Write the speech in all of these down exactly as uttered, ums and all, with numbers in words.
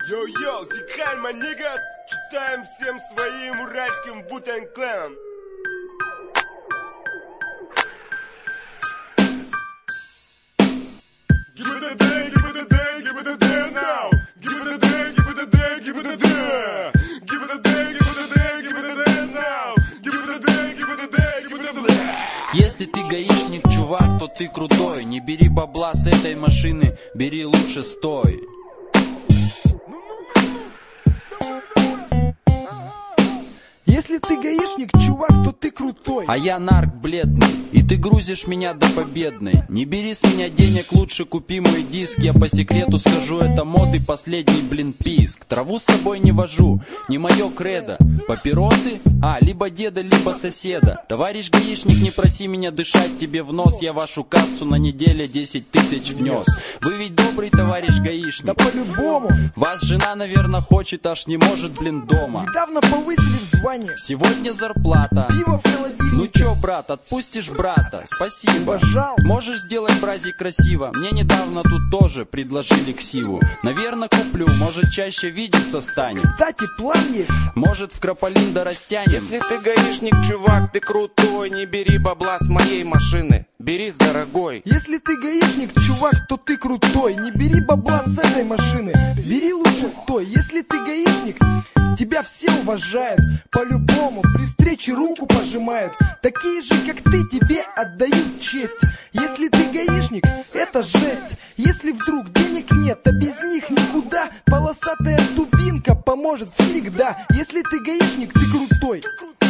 Йоу-йоу, сикхай, манигас, читаем всем своим уральским Wu-Tang Clan. Give it a day, give it a day, give it a day now. Give it a day, give it a day, give it a day. Give it a day, give it a day, give it a day now. Give it a day, give it a day, give it a day. Если ты гаишник, чувак, то ты крутой. Не бери бабла с этой машины, бери лучше стой. Если ты гаишник, чувак, то ты крутой. А я нарк бледный, и ты грузишь меня до победной. Не бери с меня денег, лучше купи мой диск. Я по секрету скажу, это мод и последний, блин, писк. Траву с собой не вожу, не мое кредо. Папиросы? А, либо деда, либо соседа. Товарищ гаишник, не проси меня дышать тебе в нос. Я вашу кассу на неделе десять тысяч внес. Вы ведь добрый товарищ гаишник? Да по-любому. Вас жена, наверное, хочет, аж не может, блин, дома. Недавно повысили в звании. Сегодня зарплата. Пиво в холодильнике. Ну чё, брат, отпустишь брата? Спасибо. Пожал. Можешь сделать бразик красиво. Мне недавно тут тоже предложили ксиву. Наверное, куплю, может чаще видеться станем. Кстати, план есть. Может в Крополиндо растянем. Если ты гаишник, чувак, ты крутой. Не бери бабла с моей машины, бери с дорогой. Если ты гаишник, чувак, то ты крутой. Не бери бабла с этой машины, бери лучше стой. Если ты гаишник, тебя все уважают. По-любому при встрече руку пожимают. Такие же, как ты, тебе отдают честь. Если ты гаишник, это жесть. Если вдруг денег нет, а без них никуда, полосатая дубинка поможет всегда. Если ты гаишник, ты крутой.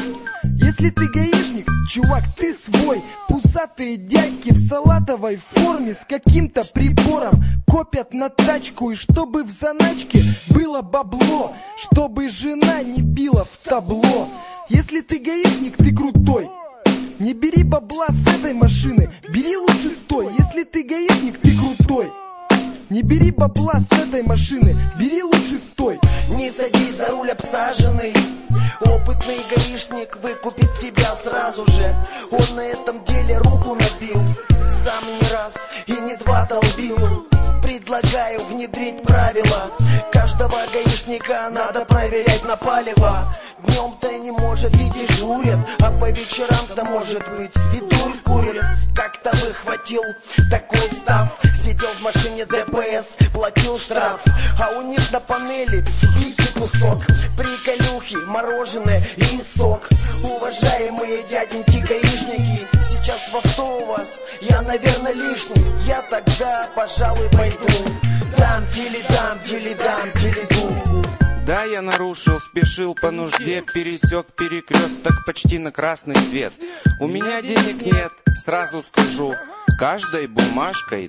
Если ты гаишник, чувак, ты свой. Пузатые дядьки в салатовой форме с каким-то прибором копят на тачку, и чтобы в заначке было бабло, чтобы жена не била в табло. Если ты гаишник, ты крутой. Не бери бабла с этой машины, бери лучше стой. Если ты гаишник, ты крутой. Не бери бабла с этой машины, бери лучше стой. Не садись за руль обсаженный. Опытный гаишник выкупит тебя сразу же. Он на этом деле руку набил. Сам не раз и не два долбил. Предлагаю внедрить правила. Каждого гаишника надо проверять на палево. Днем-то не может и дежурят, а по вечерам-то может быть и дурь курят. Как-то выхватил такой став. Сидел в машине ДПС, платил штраф. А у них на панели пиццы кусок, приколюхи, мороженое и сок. Уважаемые дяденьки гаишники, сейчас в авто у вас я, наверное, лишний. Я тогда, пожалуй, пойду. Дам, теледам, теледам, теледу. Да, я нарушил, спешил по нужде, пересек перекресток почти на красный свет. У меня денег нет, сразу скажу, каждой бумажкой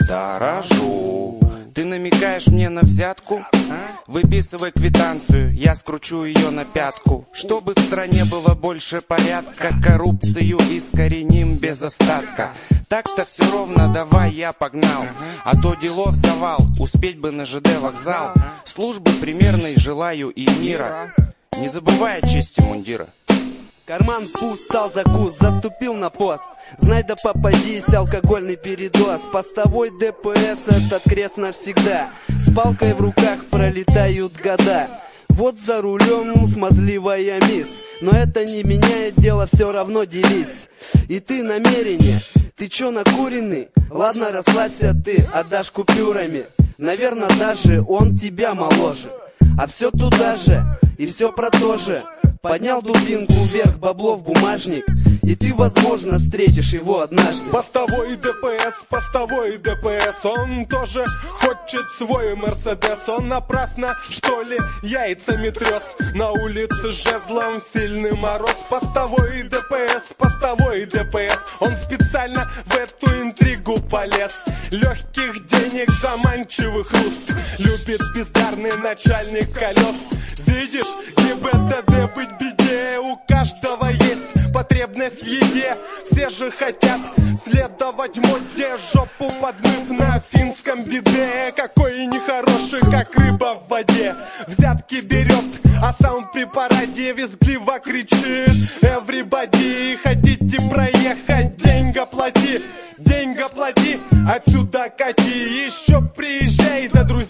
дорожу. Ты намекаешь мне на взятку? Выписывай квитанцию, я скручу ее на пятку. Чтобы в стране было больше порядка, коррупцию искореним без остатка. Так-то все ровно, давай я погнал. А то делов завал, успеть бы на ЖД вокзал. Службы примерной желаю и мира, не забывай о чести мундира. Карман пуст, стал закус, заступил на пост. Знай да попадись, алкогольный передоз. Постовой ДПС, этот крест навсегда. С палкой в руках пролетают года. Вот за рулем смазливая мисс. Но это не меняет дело, все равно делись. И ты намерение, ты чё накуренный? Ладно, расслабься ты, отдашь купюрами. Наверное, даже он тебя моложе. А все туда же, и все про то же. Поднял дубинку вверх, бабло в бумажник, и ты, возможно, встретишь его однажды. Постовой ДПС, постовой ДПС, он тоже хочет свой Мерседес. Он напрасно, что ли, яйцами трес. На улице жезлом сильный мороз. Постовой ДПС, постовой ДПС, он специально в эту интригу полез. Легких денег, заманчивый хруст, любит бездарный начальник колес. Видишь, не БТД быть беде, у каждого есть потребность в еде. Все же хотят следовать моде, жопу подмыв на финском биде. Какой нехороший, как рыба в воде, взятки берет, а сам при параде визгливо кричит: everybody, хотите проехать, деньга плати. Деньга плати, отсюда кати, еще приезжай, да друзей приводи.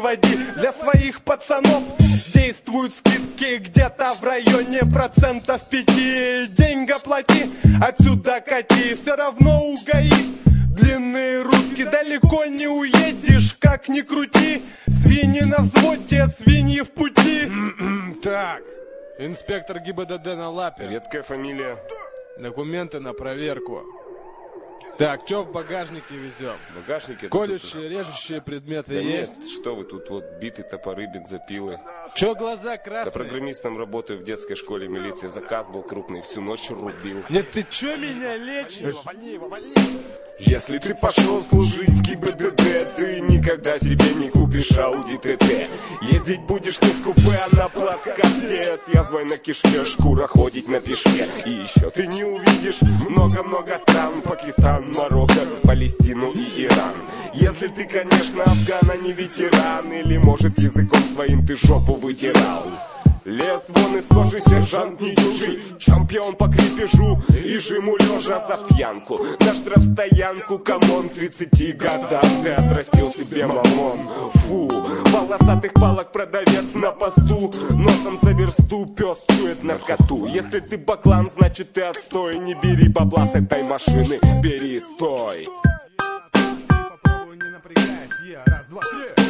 приводи. Для своих пацанов действуют скидки где-то в районе процентов пяти. Деньга плати, отсюда кати, все равно угоит. Длинные рудки, далеко не уедешь, как ни крути. Свиньи на взводе, свиньи в пути. Так, инспектор ГИБДД на лапе. Редкая фамилия. Документы на проверку. Так, что в багажнике везем? В багажнике... Колющие, режущие предметы да есть? Нет, что вы тут, вот биты, топоры, бензопилы. Че глаза красные? Да программистом работаю в детской школе милиции. Заказ был крупный, всю ночь рубил. Нет, ты че меня лечишь? Если ты пошел служить в ГИБДД, ты никогда себе не купишь Ауди ТТ. Ездить будешь ты в купе, а на плацкарте с язвой на кишке, шкура ходить на пешке. И еще ты не увидишь много-много стран: Пакистан, Марокко, Палестину и Иран. Если ты, конечно, афган, а не ветеран, или, может, языком своим ты жопу вытирал. Лес вон из кожи, сержант не чужий, чемпион по крепежу и жиму лежа за пьянку. На штрафстоянку, камон, тридцати годам ты отрастил себе мамон. Фу, волосатых палок продавец на посту, носом за версту пес чует наркоту. Если ты баклан, значит ты отстой, не бери бабла с этой машины, бери, стой. Попробуй не напрягать, раз, два, три.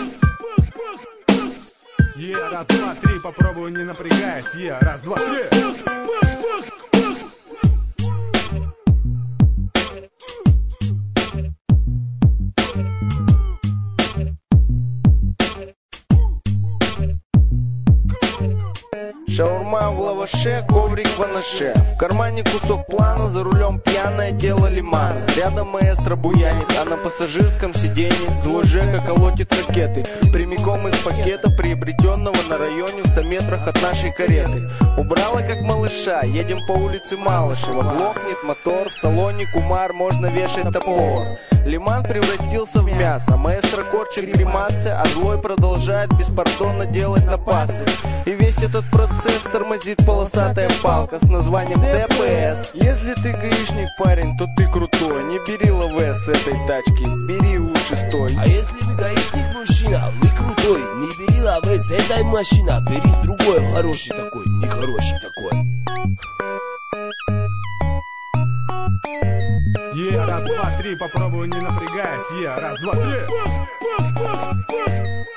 Е, раз, два, три, попробуй не напрягаясь. Е, раз, два, три. Шаурма в лаваше, коврик в анаше. В кармане кусок плана, за рулем пьяное тело лимана. Рядом маэстро буянит, а на пассажирском сиденье злой Жека колотит ракеты. Прямиком из пакета, приобретенного на районе в ста метрах от нашей кареты. Убрала как малыша, едем по улице Малышева. Глохнет мотор, в салоне кумар, можно вешать топор. Лиман превратился в мясо, маэстро корчит гримасы, а злой продолжает беспардонно делать напасы. И весь этот процесс тормозит полосатая палка с названием ДПС. Если ты гаишник, парень, то ты крутой. Не бери ЛВ с этой тачки, бери лучше стой. А если вы гаишник, мужчина, вы крутой, не бери ЛВ с этой машины, бери с другой, хороший такой, нехороший такой. Е, раз, два, три, попробуй не напрягаясь. Е, раз, два, три.